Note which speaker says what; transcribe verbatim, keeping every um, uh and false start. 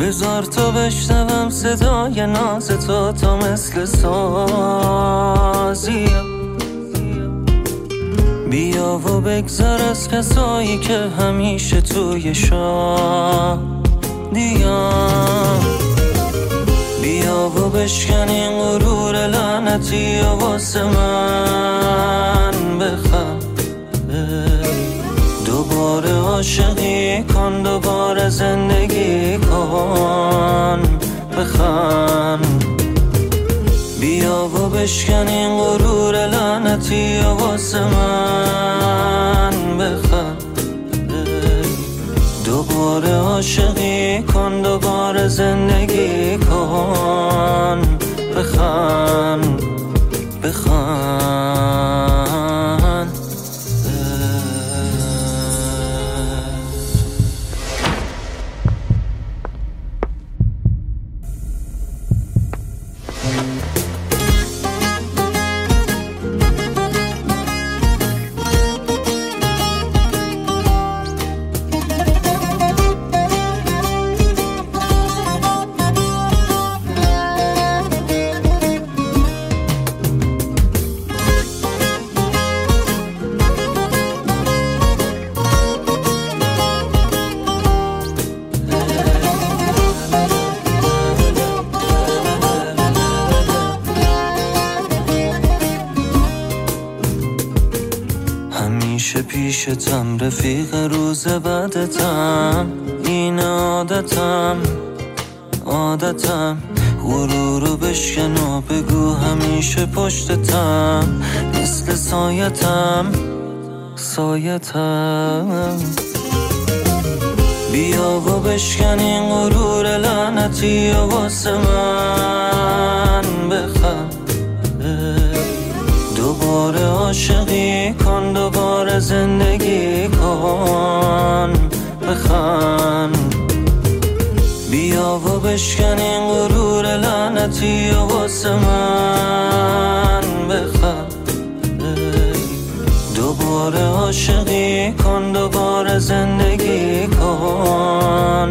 Speaker 1: بذار تو بشنوم صدای ناز تو تا مثل سازی. بیا و بگذر از کسایی که همیشه توی شادیان. بیا و بشکن این غرور لعنتی و واسه من بخند. دوباره عاشقی کن، دوباره زندگی کن، بخند. بیا و بشکن این غرور لعنتی و واسه من بخند. دوباره عاشقی کن، دوباره زندگی کن، بخند، بخند. همیشه پیشتم رفیق روز بعدتم، این عادتم عادتم. غرورو بشکن و بگو همیشه پشتتم، مثل سایتم سایتم. بیا و بشکن این غرور لعنتی و واسه من بخند. دوباره عاشقی کن، دوباره زندگی کن، بخند. بیا و بشکن این غرور لعنتی و واسه من بخند. دوباره عاشقی کن، دوباره زندگی کن،